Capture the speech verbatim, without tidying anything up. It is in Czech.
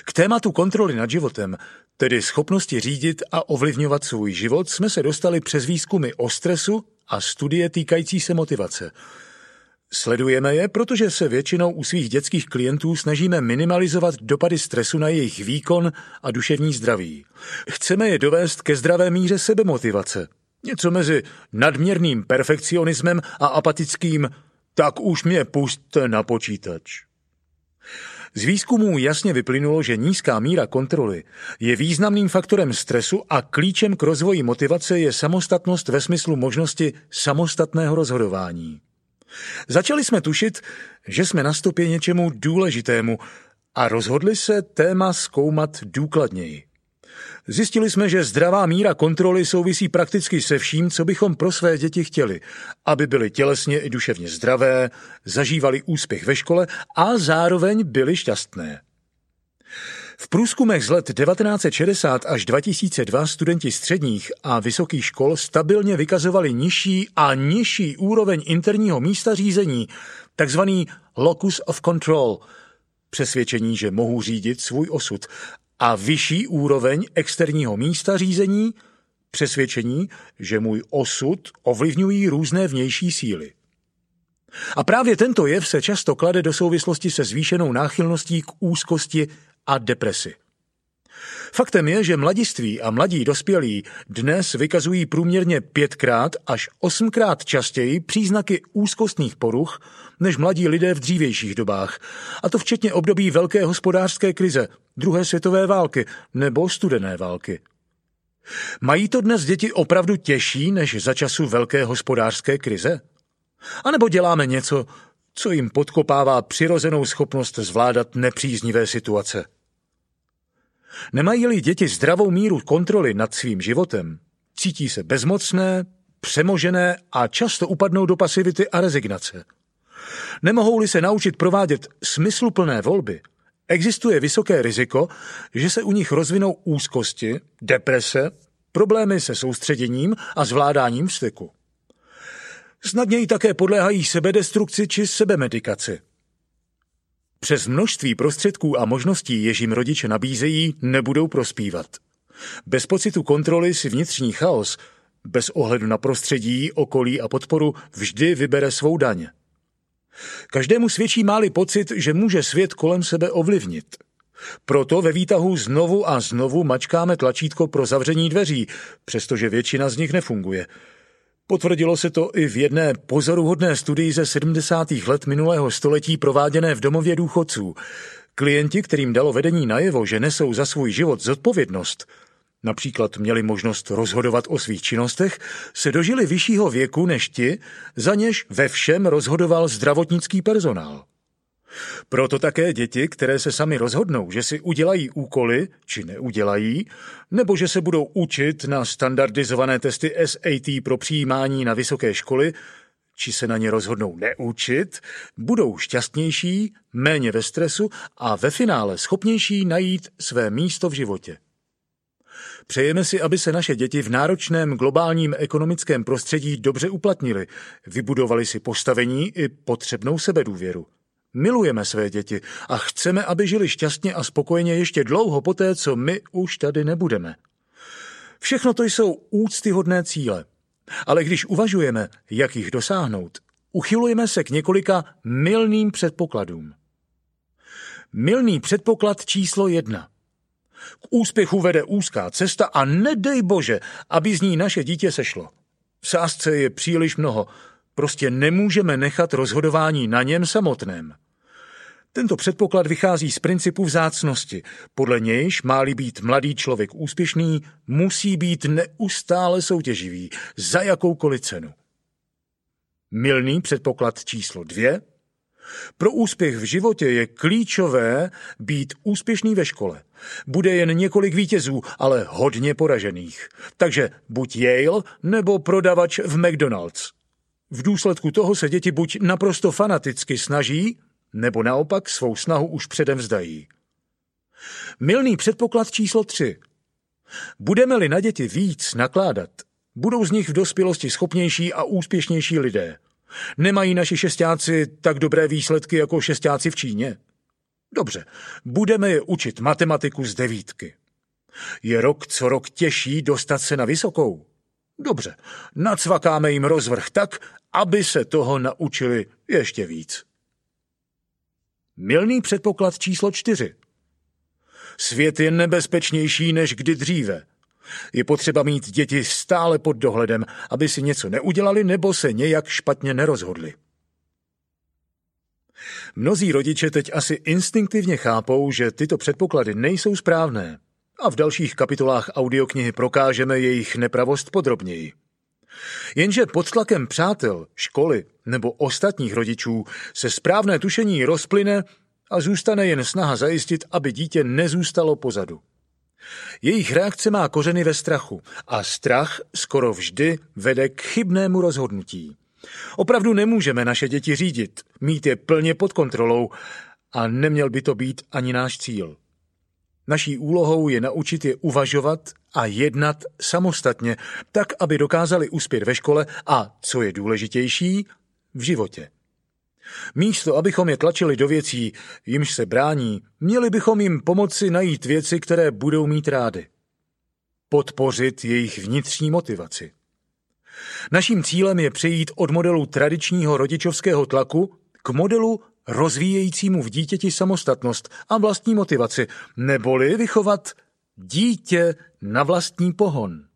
K tématu kontroly nad životem, tedy schopnosti řídit a ovlivňovat svůj život, jsme se dostali přes výzkumy o stresu a studie týkající se motivace. Sledujeme je, protože se většinou u svých dětských klientů snažíme minimalizovat dopady stresu na jejich výkon a duševní zdraví. Chceme je dovést ke zdravé míře sebemotivace. Něco mezi nadměrným perfekcionismem a apatickým tak už mě pusťte na počítač. Z výzkumů jasně vyplynulo, že nízká míra kontroly je významným faktorem stresu a klíčem k rozvoji motivace je samostatnost ve smyslu možnosti samostatného rozhodování. Začali jsme tušit, že jsme na stopě něčemu důležitému a rozhodli se téma zkoumat důkladněji. Zjistili jsme, že zdravá míra kontroly souvisí prakticky se vším, co bychom pro své děti chtěli, aby byly tělesně i duševně zdravé, zažívali úspěch ve škole a zároveň byly šťastné. V průzkumech z let devatenáct set šedesát až dva tisíce dva studenti středních a vysokých škol stabilně vykazovali nižší a nižší úroveň interního místa řízení, takzvaný locus of control, přesvědčení, že mohou řídit svůj osud, a vyšší úroveň externího místa řízení, přesvědčení, že můj osud ovlivňují různé vnější síly. A právě tento jev se často klade do souvislosti se zvýšenou náchylností k úzkosti a depresi. Faktem je, že mladiství a mladí dospělí dnes vykazují průměrně pětkrát až osmkrát častěji příznaky úzkostných poruch než mladí lidé v dřívějších dobách, a to včetně období velké hospodářské krize, druhé světové války nebo studené války. Mají to dnes děti opravdu těžší než za času velké hospodářské krize? A nebo děláme něco, co jim podkopává přirozenou schopnost zvládat nepříznivé situace? Nemají-li děti zdravou míru kontroly nad svým životem, cítí se bezmocné, přemožené a často upadnou do pasivity a rezignace. Nemohou-li se naučit provádět smysluplné volby, existuje vysoké riziko, že se u nich rozvinou úzkosti, deprese, problémy se soustředěním a zvládáním vzteku. Snadněji také podléhají sebedestrukci či sebemedikaci. Přes množství prostředků a možností, jež jim rodiče nabízejí, nebudou prospívat. Bez pocitu kontroly si vnitřní chaos, bez ohledu na prostředí, okolí a podporu, vždy vybere svou daň. Každému svědčí máli pocit, že může svět kolem sebe ovlivnit. Proto ve výtahu znovu a znovu mačkáme tlačítko pro zavření dveří, přestože většina z nich nefunguje. Potvrdilo se to i v jedné pozoruhodné studii ze sedmdesátých let minulého století prováděné v domově důchodců. Klienti, kterým dalo vedení najevo, že nesou za svůj život zodpovědnost, například měli možnost rozhodovat o svých činnostech, se dožili vyššího věku než ti, za něž ve všem rozhodoval zdravotnický personál. Proto také děti, které se sami rozhodnou, že si udělají úkoly, či neudělají, nebo že se budou učit na standardizované testy S A T pro přijímání na vysoké školy, či se na ně rozhodnou neučit, budou šťastnější, méně ve stresu a ve finále schopnější najít své místo v životě. Přejeme si, aby se naše děti v náročném globálním ekonomickém prostředí dobře uplatnily, vybudovali si postavení i potřebnou sebedůvěru. Milujeme své děti a chceme, aby žili šťastně a spokojeně ještě dlouho poté, co my už tady nebudeme. Všechno to jsou úctyhodné cíle, ale když uvažujeme, jak jich dosáhnout, uchylujeme se k několika mylným předpokladům. Mylný předpoklad číslo jedna. K úspěchu vede úzká cesta a nedej bože, aby z ní naše dítě sešlo. V sázce je příliš mnoho, prostě nemůžeme nechat rozhodování na něm samotném. Tento předpoklad vychází z principu vzácnosti. Podle nějž, má-li být mladý člověk úspěšný, musí být neustále soutěživý, za jakoukoliv cenu. Mylný předpoklad číslo dvě. Pro úspěch v životě je klíčové být úspěšný ve škole. Bude jen několik vítězů, ale hodně poražených. Takže buď Yale nebo prodavač v McDonald's. V důsledku toho se děti buď naprosto fanaticky snaží, nebo naopak svou snahu už předem vzdají. Mylný předpoklad číslo tři. Budeme-li na děti víc nakládat, budou z nich v dospělosti schopnější a úspěšnější lidé. Nemají naši šestáci tak dobré výsledky jako šestáci v Číně? Dobře, budeme je učit matematiku z devítky. Je rok co rok těžší dostat se na vysokou. Dobře, nacvakáme jim rozvrh tak, aby se toho naučili ještě víc. Mylný předpoklad číslo čtyři. Svět je nebezpečnější než kdy dříve. Je potřeba mít děti stále pod dohledem, aby si něco neudělali nebo se nějak špatně nerozhodli. Mnozí rodiče teď asi instinktivně chápou, že tyto předpoklady nejsou správné a v dalších kapitolách audioknihy prokážeme jejich nepravost podrobněji. Jenže pod tlakem přátel, školy nebo ostatních rodičů se správné tušení rozplyne a zůstane jen snaha zajistit, aby dítě nezůstalo pozadu. Jejich reakce má kořeny ve strachu a strach skoro vždy vede k chybnému rozhodnutí. Opravdu nemůžeme naše děti řídit, mít je plně pod kontrolou a neměl by to být ani náš cíl. Naší úlohou je naučit je uvažovat a jednat samostatně, tak, aby dokázali uspět ve škole a, co je důležitější, v životě. Místo, abychom je tlačili do věcí, jimž se brání, měli bychom jim pomoci najít věci, které budou mít rády. Podpořit jejich vnitřní motivaci. Naším cílem je přejít od modelu tradičního rodičovského tlaku k modelu rozvíjejícímu v dítěti samostatnost a vlastní motivaci, neboli vychovat dítě na vlastní pohon.